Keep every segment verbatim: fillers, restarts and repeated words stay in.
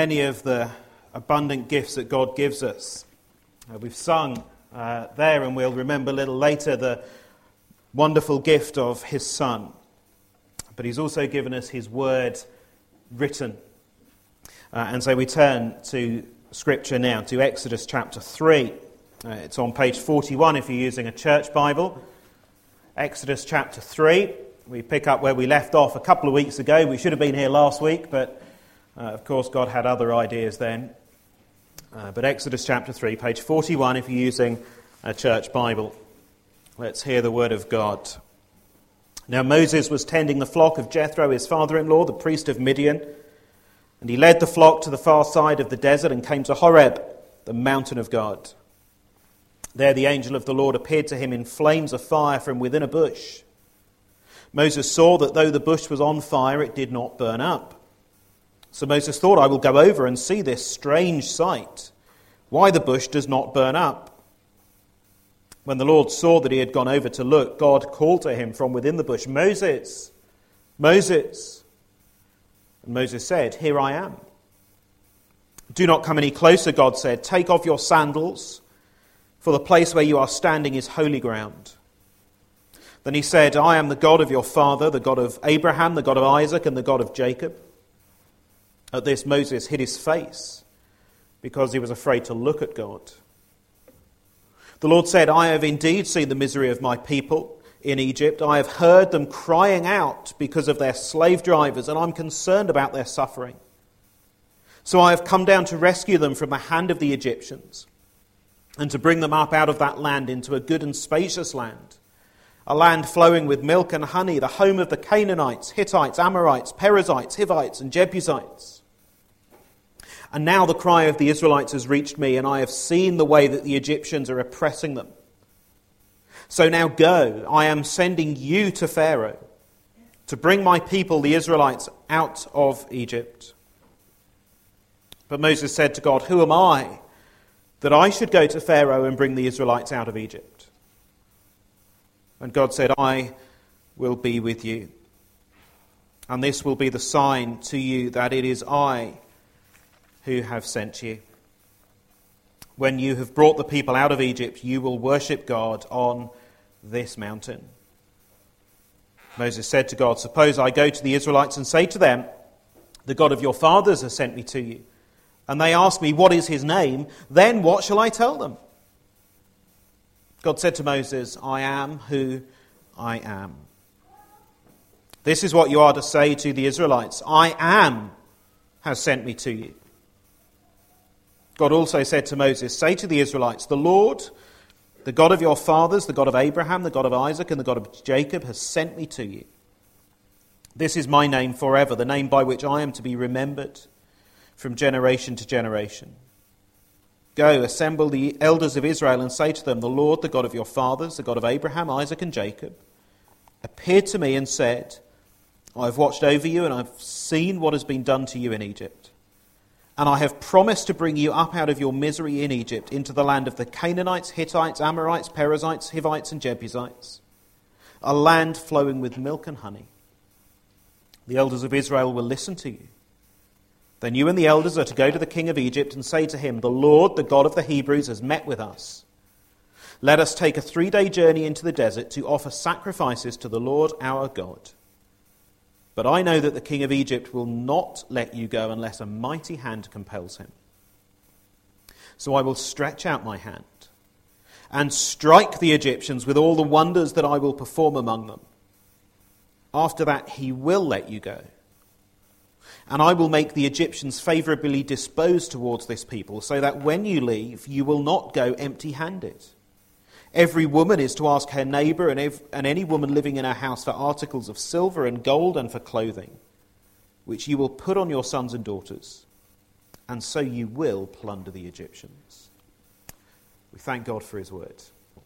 many of the abundant gifts that God gives us. Uh, we've sung uh, there, and we'll remember a little later the wonderful gift of his Son. But he's also given us his word written. Uh, and so we turn to Scripture now, to Exodus chapter three. Uh, it's on page forty-one if you're using a church Bible. Exodus chapter three. We pick up where we left off a couple of weeks ago. We should have been here last week, but uh, of course God had other ideas then. Uh, but Exodus chapter three, page forty-one if you're using a church Bible. Let's hear the word of God. Now Moses was tending the flock of Jethro, his father-in-law, the priest of Midian, and he led the flock to the far side of the desert and came to Horeb, the mountain of God. There the angel of the Lord appeared to him in flames of fire from within a bush. Moses saw that though the bush was on fire, it did not burn up. So Moses thought, I will go over and see this strange sight, why the bush does not burn up. When the Lord saw that he had gone over to look, God called to him from within the bush, Moses, Moses. And Moses said, Here I am. Do not come any closer, God said. Take off your sandals, for the place where you are standing is holy ground. Then he said, I am the God of your father, the God of Abraham, the God of Isaac, and the God of Jacob. At this Moses hid his face, because he was afraid to look at God. The Lord said, I have indeed seen the misery of my people in Egypt. I have heard them crying out because of their slave drivers, and I'm concerned about their suffering. So I have come down to rescue them from the hand of the Egyptians, and to bring them up out of that land into a good and spacious land, a land flowing with milk and honey, the home of the Canaanites, Hittites, Amorites, Perizzites, Hivites, and Jebusites. And now the cry of the Israelites has reached me, and I have seen the way that the Egyptians are oppressing them. So now go, I am sending you to Pharaoh to bring my people, the Israelites, out of Egypt. But Moses said to God, Who am I that I should go to Pharaoh and bring the Israelites out of Egypt? And God said, I will be with you. And this will be the sign to you that it is I who have sent you. When you have brought the people out of Egypt, you will worship God on this mountain. Moses said to God, Suppose I go to the Israelites and say to them, The God of your fathers has sent me to you. And they ask me, What is his name? Then what shall I tell them? God said to Moses, I am who I am. This is what you are to say to the Israelites. I am has sent me to you. God also said to Moses, Say to the Israelites, The Lord, the God of your fathers, the God of Abraham, the God of Isaac, and the God of Jacob has sent me to you. This is my name forever, the name by which I am to be remembered from generation to generation. Go, assemble the elders of Israel and say to them, The Lord, the God of your fathers, the God of Abraham, Isaac, and Jacob, appeared to me and said, I have watched over you and I have seen what has been done to you in Egypt. And I have promised to bring you up out of your misery in Egypt into the land of the Canaanites, Hittites, Amorites, Perizzites, Hivites, and Jebusites, a land flowing with milk and honey. The elders of Israel will listen to you. Then you and the elders are to go to the king of Egypt and say to him, The Lord, the God of the Hebrews, has met with us. Let us take a three-day journey into the desert to offer sacrifices to the Lord our God. But I know that the king of Egypt will not let you go unless a mighty hand compels him. So I will stretch out my hand and strike the Egyptians with all the wonders that I will perform among them. After that he will let you go. And I will make the Egyptians favourably disposed towards this people, so that when you leave, you will not go empty-handed. Every woman is to ask her neighbour and, ev- and any woman living in her house for articles of silver and gold and for clothing, which you will put on your sons and daughters, and so you will plunder the Egyptians. We thank God for his word.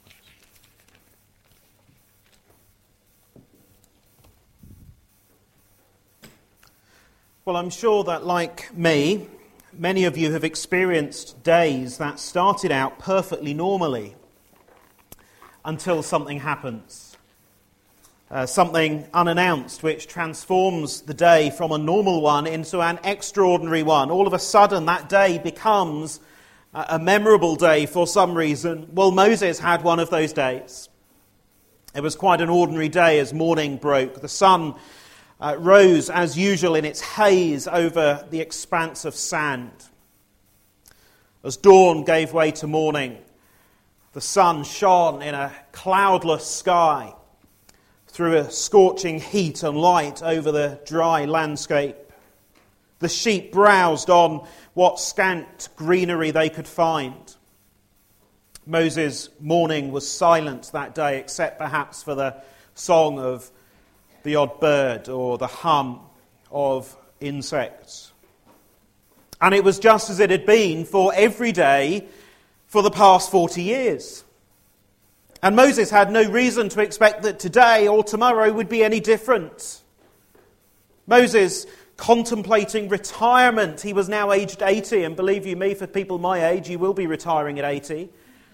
Well, I'm sure that, like me, many of you have experienced days that started out perfectly normally until something happens. Uh, something unannounced which transforms the day from a normal one into an extraordinary one. All of a sudden that day becomes a memorable day for some reason. Well, Moses had one of those days. It was quite an ordinary day as morning broke. The sun uh, rose as usual in its haze over the expanse of sand. As dawn gave way to morning, the sun shone in a cloudless sky, threw a scorching heat and light over the dry landscape. The sheep browsed on what scant greenery they could find. Moses' morning was silent that day, except perhaps for the song of the odd bird or the hum of insects. And it was just as it had been for every day for the past forty years. And Moses had no reason to expect that today or tomorrow would be any different. Moses contemplating retirement. He was now aged eighty, and believe you me, for people my age, you will be retiring at eighty.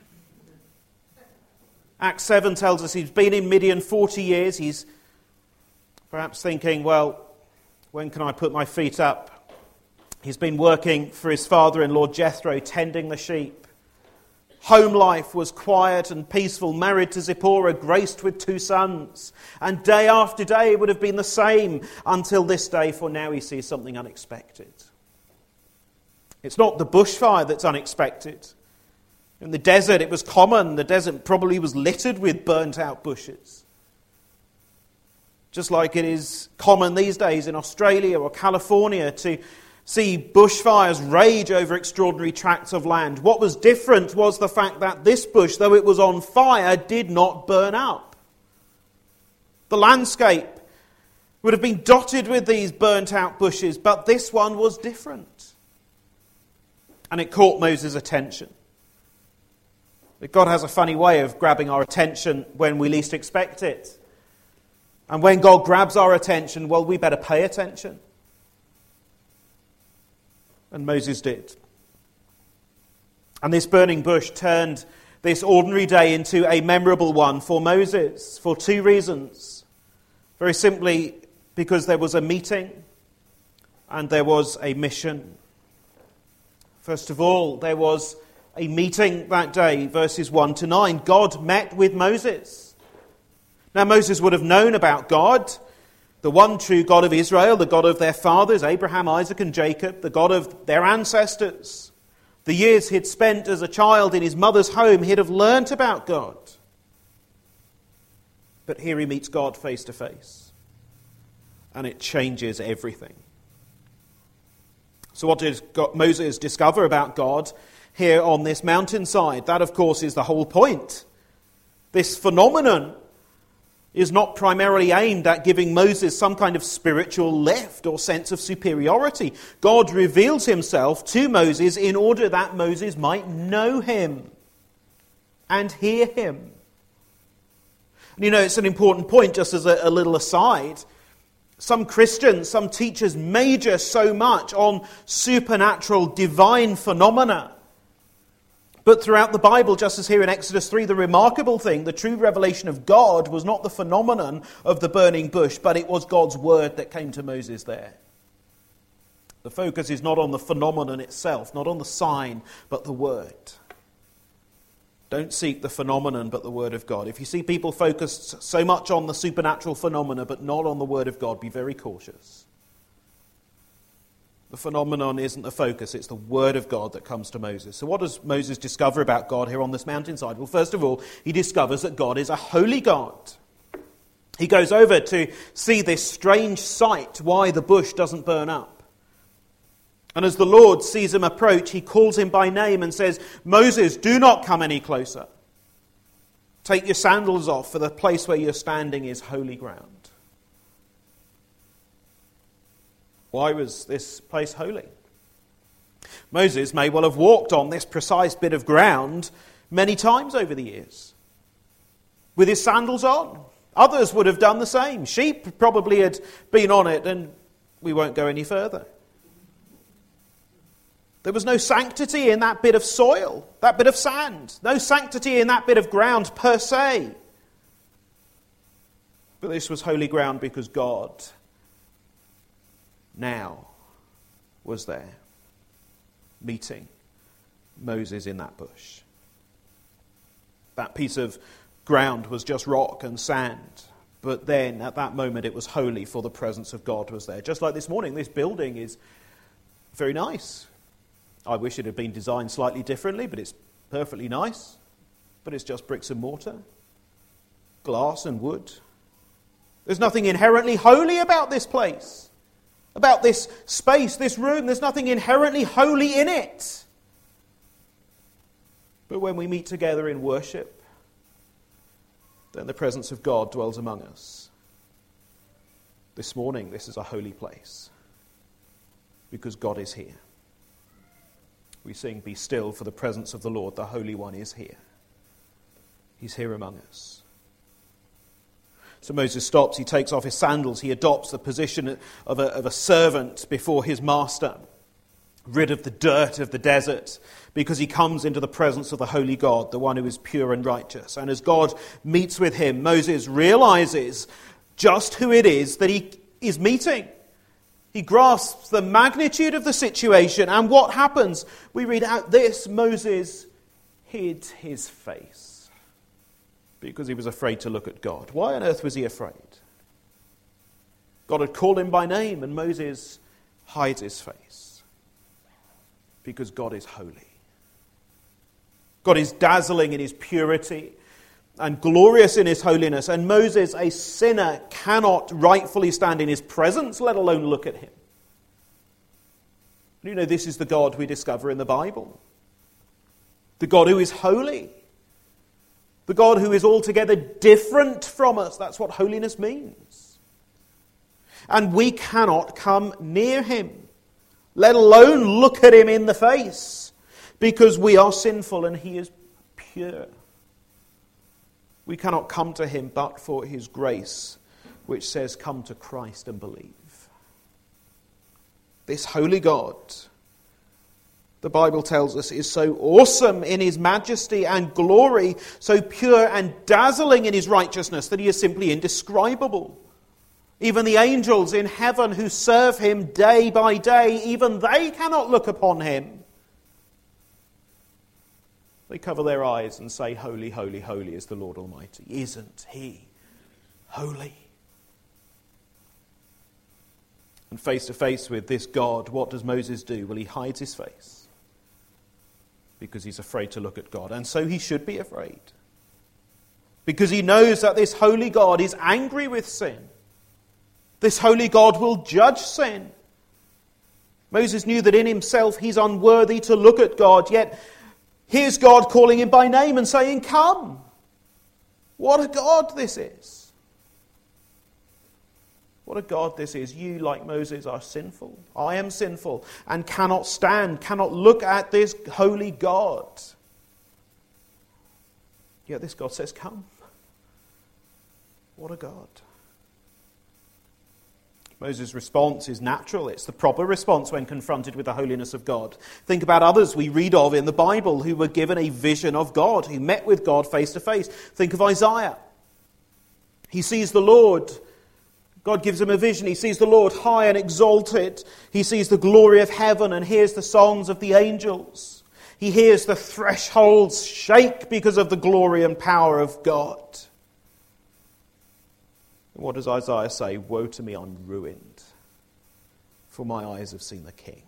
Acts seven tells us he's been in Midian forty years. He's perhaps thinking, well, when can I put my feet up? He's been working for his father-in-law Jethro, tending the sheep. Home life was quiet and peaceful, married to Zipporah, graced with two sons. And day after day it would have been the same until this day, for now he sees something unexpected. It's not the bushfire that's unexpected. In the desert it was common. The desert probably was littered with burnt out bushes. Just like it is common these days in Australia or California to see bushfires rage over extraordinary tracts of land. What was different was the fact that this bush, though it was on fire, did not burn up. The landscape would have been dotted with these burnt out bushes, but this one was different. And it caught Moses' attention. But God has a funny way of grabbing our attention when we least expect it. And when God grabs our attention, well, we better pay attention. And Moses did. And this burning bush turned this ordinary day into a memorable one for Moses for two reasons. Very simply, because there was a meeting and there was a mission. First of all, there was a meeting that day, verses one to nine. God met with Moses. Now Moses would have known about God, the one true God of Israel, the God of their fathers, Abraham, Isaac and Jacob, the God of their ancestors. The years he'd spent as a child in his mother's home, he'd have learnt about God. But here he meets God face to face. And it changes everything. So what did Moses discover about God here on this mountainside? That, of course, is the whole point. This phenomenon is not primarily aimed at giving Moses some kind of spiritual lift or sense of superiority. God reveals himself to Moses in order that Moses might know him and hear him. And you know, it's an important point, just as a, a little aside. Some Christians, some teachers major so much on supernatural divine phenomena. But throughout the Bible, just as here in Exodus three, the remarkable thing, the true revelation of God was not the phenomenon of the burning bush, but it was God's word that came to Moses there. The focus is not on the phenomenon itself, not on the sign, but the word. Don't seek the phenomenon, but the word of God. If you see people focused so much on the supernatural phenomena, but not on the word of God, be very cautious. The phenomenon isn't the focus, it's the word of God that comes to Moses. So what does Moses discover about God here on this mountainside? Well, first of all, he discovers that God is a holy God. He goes over to see this strange sight, why the bush doesn't burn up. And as the Lord sees him approach, he calls him by name and says, Moses, do not come any closer. Take your sandals off, for the place where you're standing is holy ground. Why was this place holy? Moses may well have walked on this precise bit of ground many times over the years, with his sandals on. Others would have done the same. Sheep probably had been on it, and we won't go any further. There was no sanctity in that bit of soil, that bit of sand. No sanctity in that bit of ground per se. But this was holy ground because God now was there, meeting Moses in that bush. That piece of ground was just rock and sand. But then, at that moment, it was holy, for the presence of God was there. Just like this morning, this building is very nice. I wish it had been designed slightly differently, but it's perfectly nice. But it's just bricks and mortar, glass and wood. There's nothing inherently holy about this place, about this space, this room. There's nothing inherently holy in it. But when we meet together in worship, then the presence of God dwells among us. This morning, this is a holy place because God is here. We sing, "Be still, for the presence of the Lord, the Holy One, is here." He's here among us. So Moses stops, he takes off his sandals, he adopts the position of a, of a servant before his master, rid of the dirt of the desert, because he comes into the presence of the holy God, the one who is pure and righteous. And as God meets with him, Moses realizes just who it is that he is meeting. He grasps the magnitude of the situation, and what happens? We read out this: Moses hid his face because he was afraid to look at God. Why on earth was he afraid? God had called him by name, and Moses hides his face because God is holy. God is dazzling in his purity and glorious in his holiness. And Moses, a sinner, cannot rightfully stand in his presence, let alone look at him. You know, this is the God we discover in the Bible. The God who is holy. The God who is altogether different from us. That's what holiness means. And we cannot come near him, let alone look at him in the face, because we are sinful and he is pure. We cannot come to him but for his grace, which says, "Come to Christ and believe." This holy God, the Bible tells us, is so awesome in his majesty and glory, so pure and dazzling in his righteousness, that he is simply indescribable. Even the angels in heaven who serve him day by day, even they cannot look upon him. They cover their eyes and say, "Holy, holy, holy is the Lord Almighty." Isn't he holy? And face to face with this God, what does Moses do? Well, he hides his face because he's afraid to look at God. And so he should be afraid, because he knows that this holy God is angry with sin. This holy God will judge sin. Moses knew that in himself he's unworthy to look at God, yet here's God calling him by name and saying, "Come." What a God this is. What a God this is. You, like Moses, are sinful. I am sinful and cannot stand, cannot look at this holy God. Yet this God says, "Come." What a God. Moses' response is natural. It's the proper response when confronted with the holiness of God. Think about others we read of in the Bible who were given a vision of God, who met with God face to face. Think of Isaiah. He sees the Lord. God gives him a vision. He sees the Lord high and exalted. He sees the glory of heaven and hears the songs of the angels. He hears the thresholds shake because of the glory and power of God. What does Isaiah say? "Woe to me, I'm ruined, for my eyes have seen the King."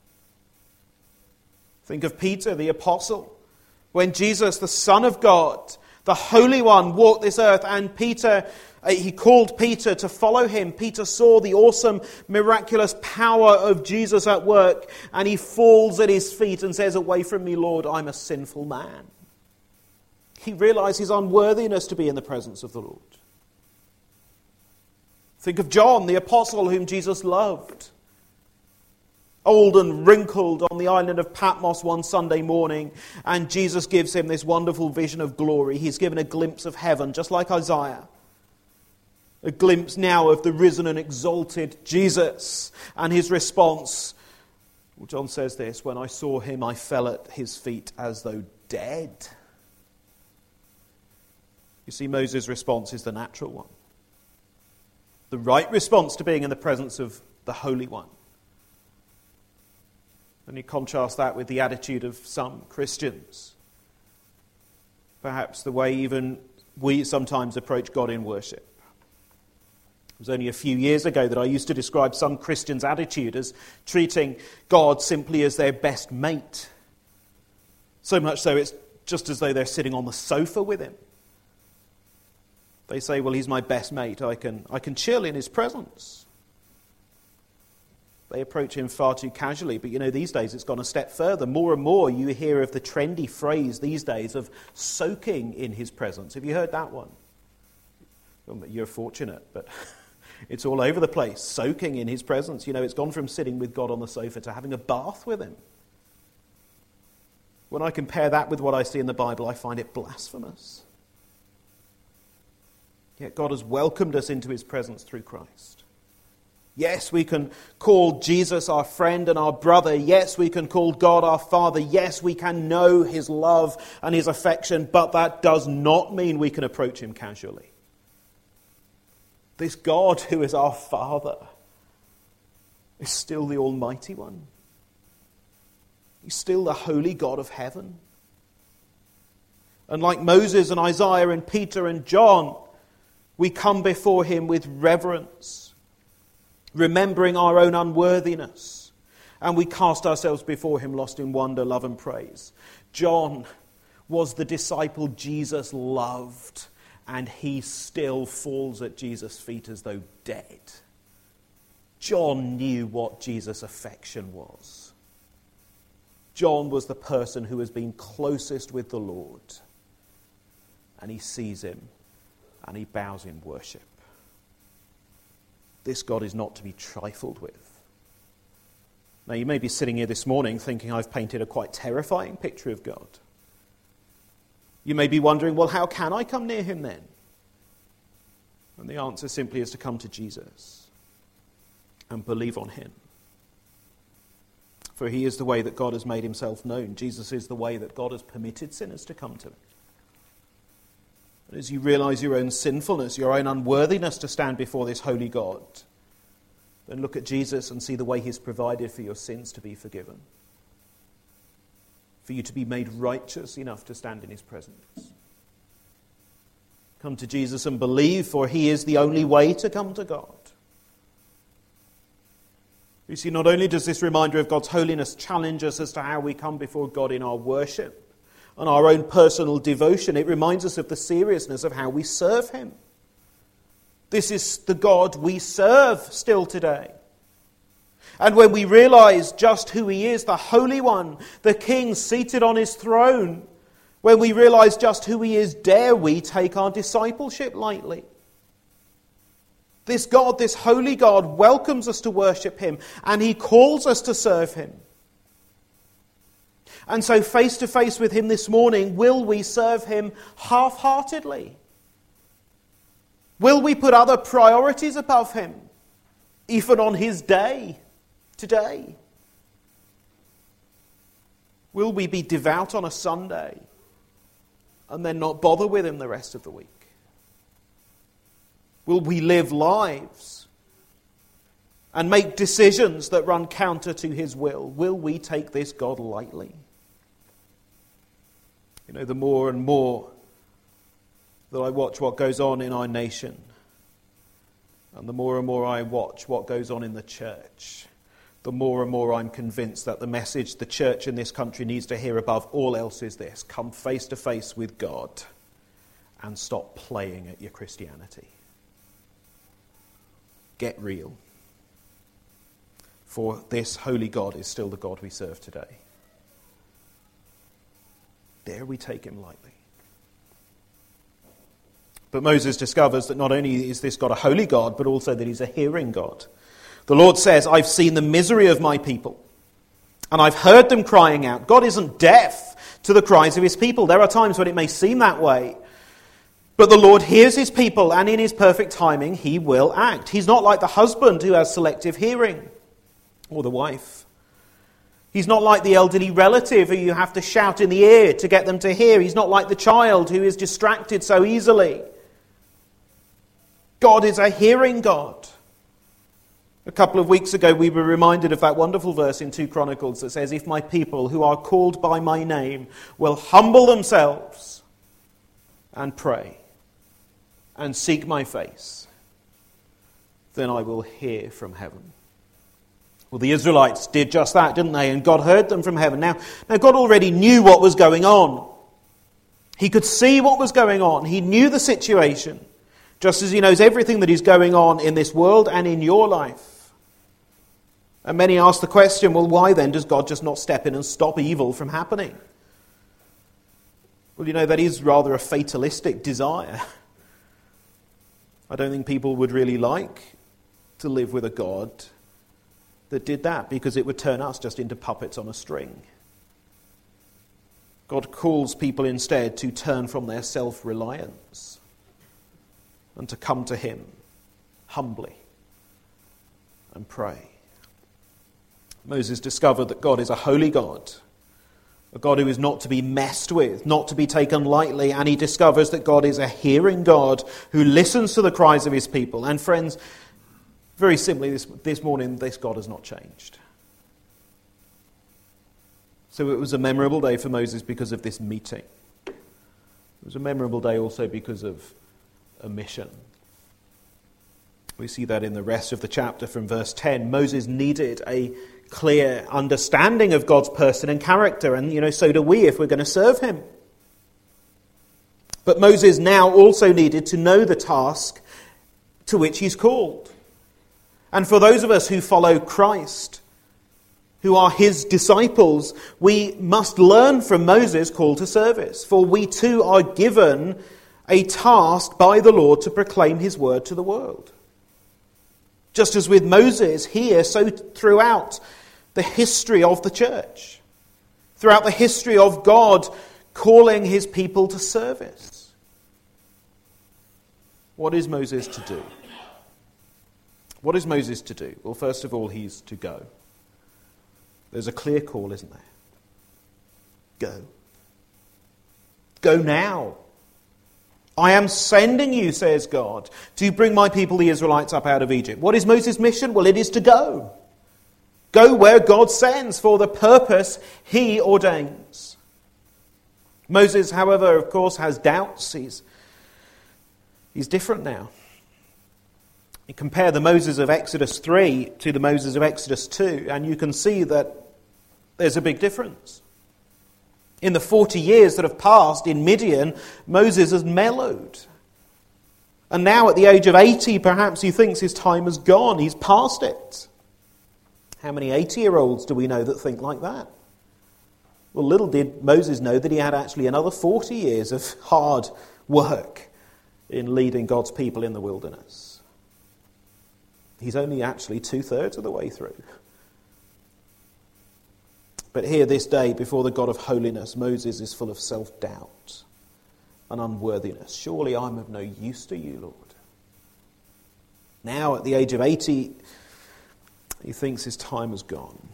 Think of Peter, the apostle. When Jesus, the Son of God, the Holy One, walked this earth, and Peter, he called Peter to follow him. Peter saw the awesome, miraculous power of Jesus at work, and he falls at his feet and says, "Away from me, Lord, I'm a sinful man." He realized his unworthiness to be in the presence of the Lord. Think of John, the apostle whom Jesus loved. Old and wrinkled on the island of Patmos one Sunday morning, and Jesus gives him this wonderful vision of glory. He's given a glimpse of heaven, just like Isaiah. A glimpse now of the risen and exalted Jesus. And his response, well, John says this, "When I saw him, I fell at his feet as though dead." You see, Moses' response is the natural one. the right response to being in the presence of the Holy One. And you contrast that with the attitude of some Christians. Perhaps the way even we sometimes approach God in worship. It was only a few years ago that I used to describe some Christians' attitude as treating God simply as their best mate. So much so it's just as though they're sitting on the sofa with him. They say, well, he's my best mate. I can, I can chill in his presence. They approach him far too casually. But you know, these days it's gone a step further. More and more you hear of the trendy phrase these days of soaking in his presence. Have you heard that one? Well, you're fortunate, but it's all over the place. Soaking in his presence. You know, it's gone from sitting with God on the sofa to having a bath with him. When I compare that with what I see in the Bible, I find it blasphemous. Yet God has welcomed us into his presence through Christ. Yes, we can call Jesus our friend and our brother. Yes, we can call God our Father. Yes, we can know his love and his affection, but that does not mean we can approach him casually. This God who is our Father is still the Almighty One. He's still the holy God of heaven. And like Moses and Isaiah and Peter and John, we come before him with reverence, remembering our own unworthiness, and we cast ourselves before him lost in wonder, love and praise. John was the disciple Jesus loved, and he still falls at Jesus' feet as though dead. John knew what Jesus' affection was. John was the person who has been closest with the Lord, and he sees him and he bows in worship. This God is not to be trifled with. Now, you may be sitting here this morning thinking I've painted a quite terrifying picture of God. You may be wondering, well, how can I come near him then? And the answer simply is to come to Jesus and believe on him. For he is the way that God has made himself known. Jesus is the way that God has permitted sinners to come to him. And as you realize your own sinfulness, your own unworthiness to stand before this holy God, then look at Jesus and see the way he's provided for your sins to be forgiven. For you to be made righteous enough to stand in his presence. Come to Jesus and believe, for he is the only way to come to God. You see, not only does this reminder of God's holiness challenge us as to how we come before God in our worship and our own personal devotion, it reminds us of the seriousness of how we serve him. This is the God we serve still today. And when we realize just who he is, the Holy One, the King seated on his throne, when we realize just who he is, dare we take our discipleship lightly? This God, this holy God, welcomes us to worship him, and he calls us to serve him. And so face to face with him this morning, will we serve him half-heartedly? Will we put other priorities above him, even on his day, today? Will we be devout on a Sunday and then not bother with him the rest of the week? Will we live lives and make decisions that run counter to his will? Will we take this God lightly? You know, the more and more that I watch what goes on in our nation, and the more and more I watch what goes on in the church, the more and more I'm convinced that the message the church in this country needs to hear above all else is this: come face to face with God and stop playing at your Christianity. Get real. For this holy God is still the God we serve today. Dare we take him lightly? But Moses discovers that not only is this God a holy God, but also that he's a hearing God. The Lord says, I've seen the misery of my people, and I've heard them crying out. God isn't deaf to the cries of his people. There are times when it may seem that way. But the Lord hears his people, and in his perfect timing, he will act. He's not like the husband who has selective hearing, or the wife. He's not like the elderly relative who you have to shout in the ear to get them to hear. He's not like the child who is distracted so easily. God is a hearing God. A couple of weeks ago we were reminded of that wonderful verse in two Chronicles that says, "If my people who are called by my name will humble themselves and pray and seek my face, then I will hear from heaven." Well, the Israelites did just that, didn't they? And God heard them from heaven. Now, now God already knew what was going on. He could see what was going on. He knew the situation, just as he knows everything that is going on in this world and in your life. And many ask the question, well, why then does God just not step in and stop evil from happening? Well, you know, that is rather a fatalistic desire. I don't think people would really like to live with a God that did that, because it would turn us just into puppets on a string. God calls people instead to turn from their self-reliance and to come to him humbly and pray. Moses discovered that God is a holy God, a God who is not to be messed with, not to be taken lightly, and he discovers that God is a hearing God who listens to the cries of his people. And friends, very simply this, this morning, this God has not changed. So it was a memorable day for Moses because of this meeting. It was a memorable day also because of a mission. We see that in the rest of the chapter from verse ten. Moses needed a clear understanding of God's person and character, and you know, so do we if we're going to serve him. But Moses now also needed to know the task to which he's called. And for those of us who follow Christ, who are his disciples, we must learn from Moses' call to service. For we too are given a task by the Lord to proclaim his word to the world. Just as with Moses here, so throughout the history of the church, throughout the history of God calling his people to service. What is Moses to do? What is Moses to do? Well, first of all, he's to go. There's a clear call, isn't there? Go. Go now. I am sending you, says God, to bring my people, the Israelites, up out of Egypt. What is Moses' mission? Well, it is to go. Go where God sends for the purpose he ordains. Moses, however, of course, has doubts. He's, he's different now. You compare the Moses of Exodus three to the Moses of Exodus two, and you can see that there's a big difference. In the forty years that have passed in Midian, Moses has mellowed. And now at the age of eighty, perhaps he thinks his time has gone. He's past it. How many eighty-year-olds do we know that think like that? Well, little did Moses know that he had actually another forty years of hard work in leading God's people in the wilderness. He's only actually two-thirds of the way through. But here this day, before the God of holiness, Moses is full of self-doubt and unworthiness. Surely I'm of no use to you, Lord. Now, at the age of eighty, he thinks his time has gone.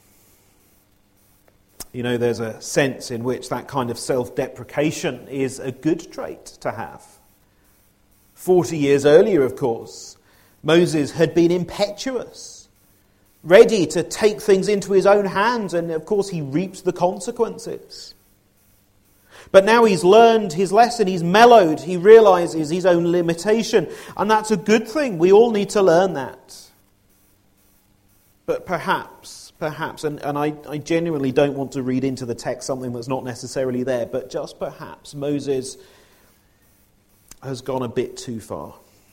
You know, there's a sense in which that kind of self-deprecation is a good trait to have. Forty years earlier, of course, Moses had been impetuous, ready to take things into his own hands, and of course he reaped the consequences. But now he's learned his lesson, he's mellowed, he realizes his own limitation, and that's a good thing. We all need to learn that. But perhaps, perhaps, and, and I, I genuinely don't want to read into the text something that's not necessarily there, but just perhaps Moses has gone a bit too far.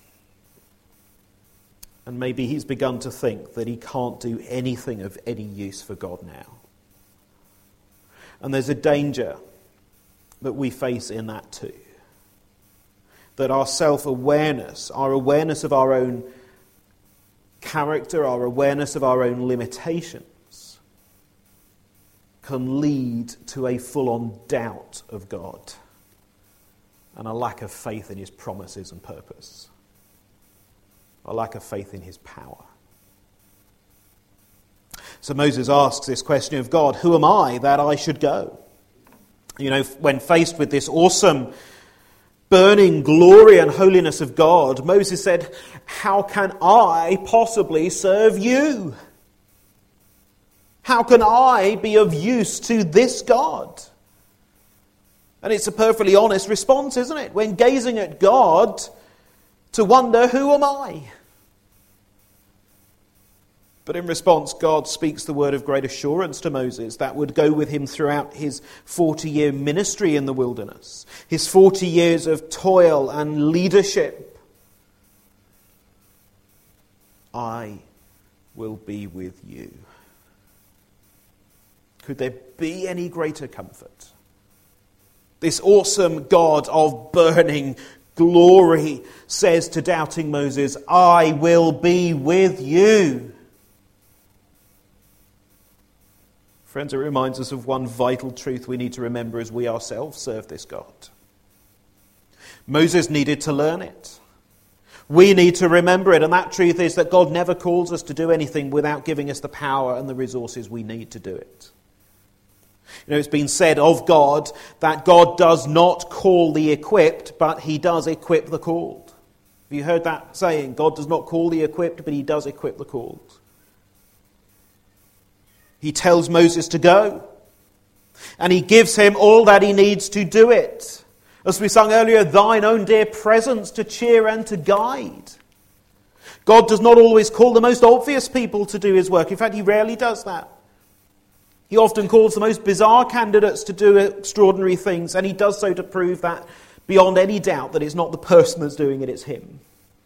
And maybe he's begun to think that he can't do anything of any use for God now. And there's a danger that we face in that too. That our self-awareness, our awareness of our own character, our awareness of our own limitations, can lead to a full-on doubt of God and a lack of faith in his promises and purpose. A lack of faith in his power. So Moses asks this question of God, who am I that I should go? You know, when faced with this awesome burning glory and holiness of God, Moses said, how can I possibly serve you? How can I be of use to this God? And it's a perfectly honest response, isn't it? When gazing at God, to wonder, who am I? But in response, God speaks the word of great assurance to Moses that would go with him throughout his forty-year ministry in the wilderness, his forty years of toil and leadership. I will be with you. Could there be any greater comfort? This awesome God of burning glory says to doubting Moses, I will be with you. Friends, it reminds us of one vital truth we need to remember as we ourselves serve this God. Moses needed to learn it. We need to remember it, and that truth is that God never calls us to do anything without giving us the power and the resources we need to do it. You know, it's been said of God that God does not call the equipped, but he does equip the called. Have you heard that saying? God does not call the equipped, but he does equip the called. He tells Moses to go, and he gives him all that he needs to do it. As we sung earlier, thine own dear presence to cheer and to guide. God does not always call the most obvious people to do his work. In fact, he rarely does that. He often calls the most bizarre candidates to do extraordinary things, and he does so to prove that beyond any doubt that it's not the person that's doing it, it's him.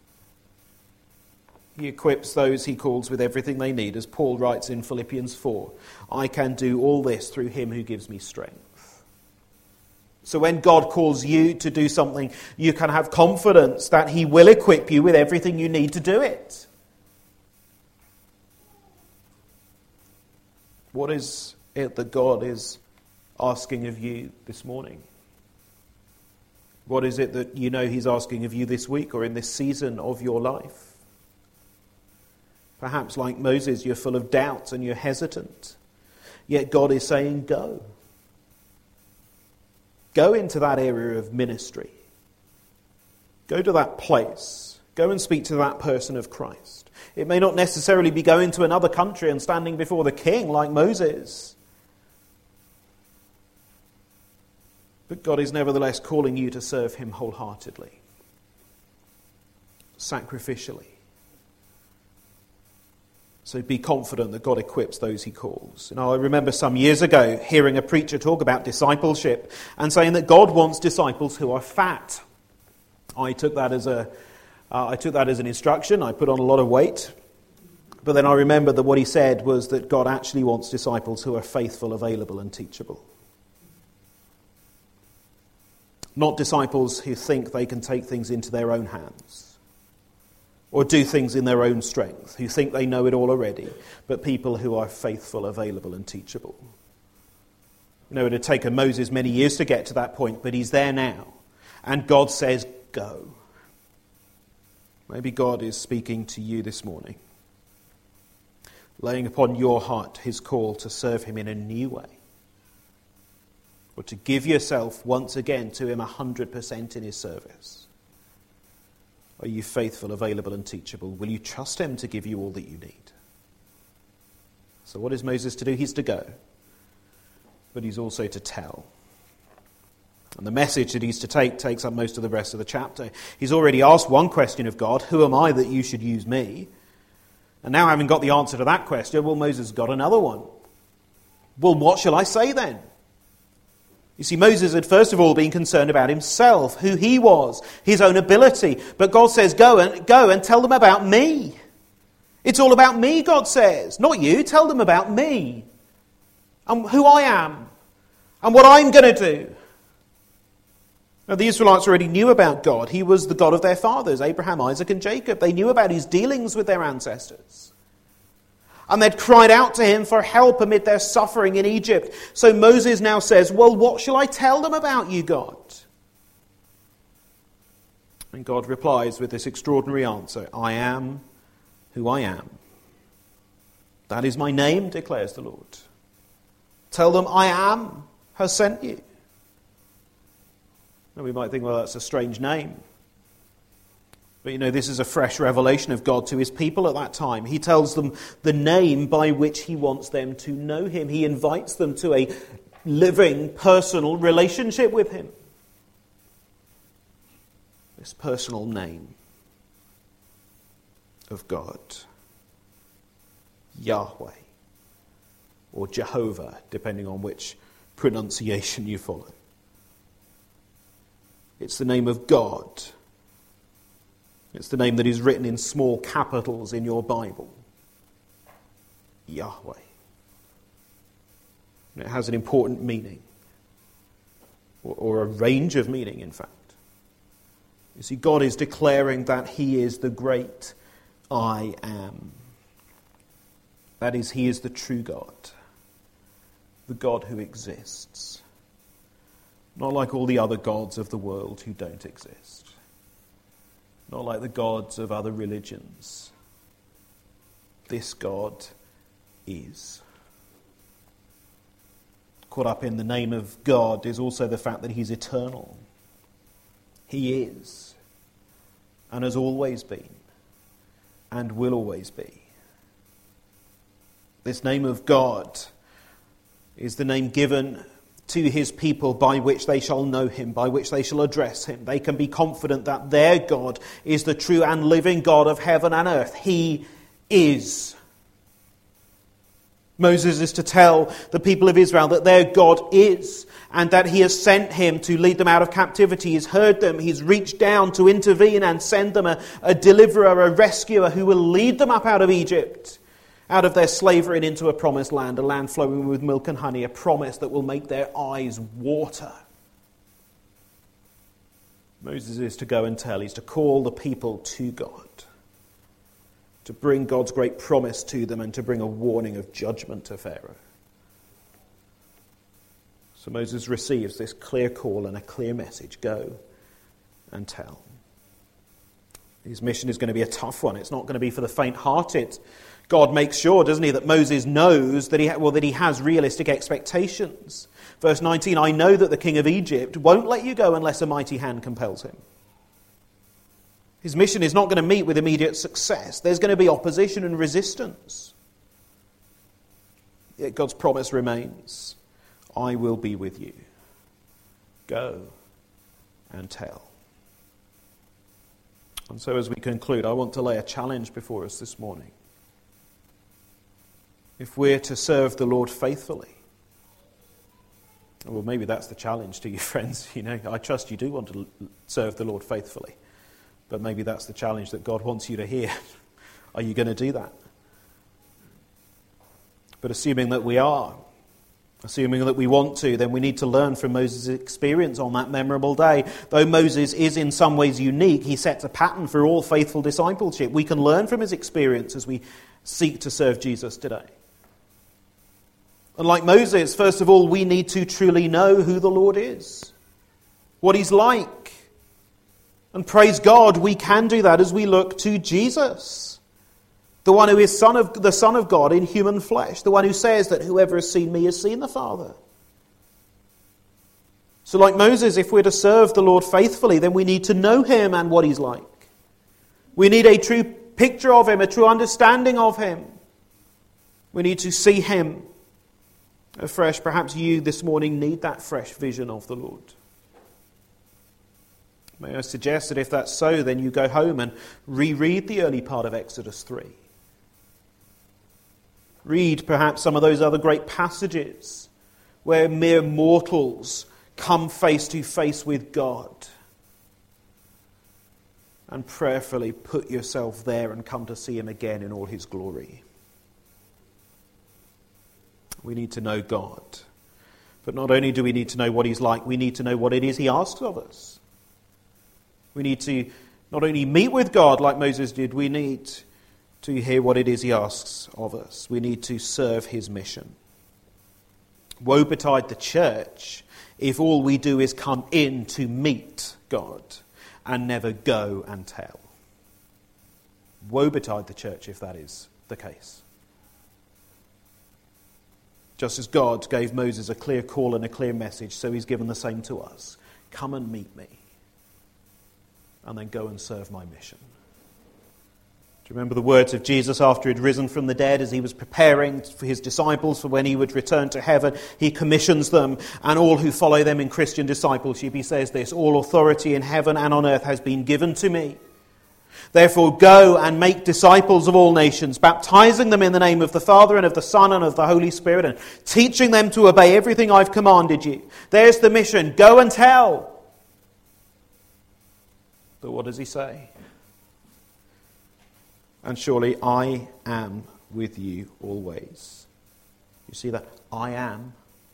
He equips those he calls with everything they need, as Paul writes in Philippians four, I can do all this through him who gives me strength. So when God calls you to do something, you can have confidence that he will equip you with everything you need to do it. What is it that God is asking of you this morning? What is it that you know he's asking of you this week or in this season of your life? Perhaps like Moses, you're full of doubts and you're hesitant. Yet God is saying, go. Go into that area of ministry. Go to that place. Go and speak to that person of Christ. It may not necessarily be going to another country and standing before the king like Moses. But God is nevertheless calling you to serve him wholeheartedly, sacrificially. So be confident that God equips those he calls. You know, I remember some years ago hearing a preacher talk about discipleship and saying that God wants disciples who are fat. I took that as a, uh, I took that as an instruction. I put on a lot of weight. But then I remember that what he said was that God actually wants disciples who are faithful, available and teachable. Not disciples who think they can take things into their own hands or do things in their own strength, who think they know it all already, but people who are faithful, available and teachable. You know, it had taken Moses many years to get to that point, but he's there now. And God says, go. Maybe God is speaking to you this morning, laying upon your heart his call to serve him in a new way, or to give yourself once again to him one hundred percent in his service. Are you faithful, available and teachable? Will you trust him to give you all that you need? So what is Moses to do? He's to go, but he's also to tell. And the message that he's to take takes up most of the rest of the chapter. He's already asked one question of God, who am I that you should use me? And now having got the answer to that question, well, Moses has got another one. Well, what shall I say then? You see, Moses had first of all been concerned about himself, who he was, his own ability. But God says, go and go and tell them about me. It's all about me, God says. Not you. Tell them about me. And who I am. And what I'm going to do. Now, the Israelites already knew about God. He was the God of their fathers, Abraham, Isaac and Jacob. They knew about his dealings with their ancestors. And they'd cried out to him for help amid their suffering in Egypt. So Moses now says, well, what shall I tell them about you, God? And God replies with this extraordinary answer, I am who I am. That is my name, declares the Lord. Tell them I am has sent you. And we might think, well, that's a strange name. But you know, this is a fresh revelation of God to his people at that time. He tells them the name by which he wants them to know him. He invites them to a living, personal relationship with him. This personal name of God. Yahweh. Or Jehovah, depending on which pronunciation you follow. It's the name of God. It's the name that is written in small capitals in your Bible. Yahweh. And it has an important meaning. Or, or a range of meaning, in fact. You see, God is declaring that he is the great I am. That is, he is the true God. The God who exists. Not like all the other gods of the world who don't exist. Not like the gods of other religions. This God is. Caught up in the name of God is also the fact that he's eternal. He is, and has always been, and will always be. This name of God is the name given to his people by which they shall know him, by which they shall address him. They can be confident that their God is the true and living God of heaven and earth. He is. Moses is to tell the people of Israel that their God is, and that he has sent him to lead them out of captivity. He's heard them. He's reached down to intervene and send them a, a deliverer, a rescuer who will lead them up out of Egypt, out of their slavery and into a promised land, a land flowing with milk and honey, a promise that will make their eyes water. Moses is to go and tell. He's to call the people to God, to bring God's great promise to them and to bring a warning of judgment to Pharaoh. So Moses receives this clear call and a clear message. Go and tell. His mission is going to be a tough one. It's not going to be for the faint-hearted. God makes sure, doesn't he, that Moses knows that he, ha- well, that he has realistic expectations. Verse nineteen, I know that the king of Egypt won't let you go unless a mighty hand compels him. His mission is not going to meet with immediate success. There's going to be opposition and resistance. Yet God's promise remains. I will be with you. Go and tell. And so as we conclude, I want to lay a challenge before us this morning. If we're to serve the Lord faithfully, well, maybe that's the challenge to you, friends. You know, I trust you do want to serve the Lord faithfully. But maybe that's the challenge that God wants you to hear. Are you going to do that? But assuming that we are, assuming that we want to, then we need to learn from Moses' experience on that memorable day. Though Moses is in some ways unique, he sets a pattern for all faithful discipleship. We can learn from his experience as we seek to serve Jesus today. And like Moses, first of all, we need to truly know who the Lord is, what he's like. And praise God, we can do that as we look to Jesus, the one who is son of the Son of God in human flesh, the one who says that whoever has seen me has seen the Father. So like Moses, if we're to serve the Lord faithfully, then we need to know him and what he's like. We need a true picture of him, a true understanding of him. We need to see him afresh. Perhaps you this morning need that fresh vision of the Lord. May I suggest that if that's so, then you go home and reread the early part of Exodus three. Read perhaps some of those other great passages where mere mortals come face to face with God. And prayerfully put yourself there and come to see him again in all his glory. We need to know God. But not only do we need to know what he's like, we need to know what it is he asks of us. We need to not only meet with God like Moses did, we need to hear what it is he asks of us. We need to serve his mission. Woe betide the church if all we do is come in to meet God and never go and tell. Woe betide the church if that is the case. Just as God gave Moses a clear call and a clear message, so he's given the same to us. come and meet me, and then go and serve my mission. Do you remember the words of Jesus after he'd risen from the dead, as he was preparing for his disciples for when he would return to heaven? He commissions them and all who follow them in Christian discipleship. He says this: all authority in heaven and on earth has been given to me. Therefore go and make disciples of all nations, baptizing them in the name of the Father and of the Son and of the Holy Spirit, and teaching them to obey everything I've commanded you. There's the mission. Go and tell. But what does he say? And surely I am with you always. You see that? I am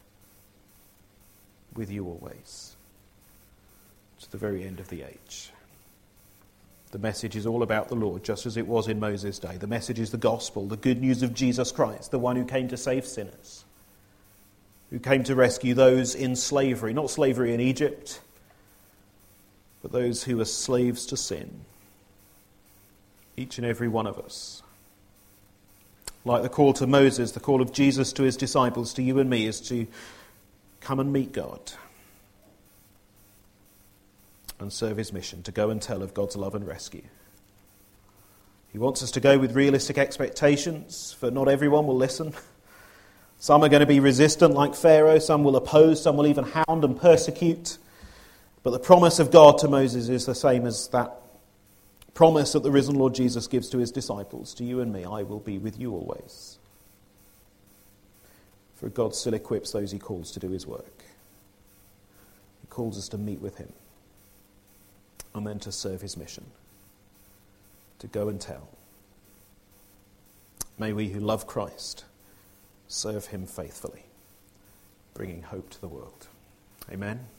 with you always. To the very end of the age. The message is all about the Lord, just as it was in Moses' day. The message is the gospel, the good news of Jesus Christ, the one who came to save sinners, who came to rescue those in slavery, not slavery in Egypt, but those who were slaves to sin. Each and every one of us. Like the call to Moses, the call of Jesus to his disciples, to you and me, is to come and meet God and serve his mission, to go and tell of God's love and rescue. He wants us to go with realistic expectations, for not everyone will listen. Some are going to be resistant like Pharaoh, some will oppose, some will even hound and persecute. But the promise of God to Moses is the same as that promise that the risen Lord Jesus gives to his disciples. To you and me, I will be with you always. For God still equips those he calls to do his work. He calls us to meet with him, and then to serve his mission, to go and tell. May we who love Christ serve him faithfully, bringing hope to the world. Amen.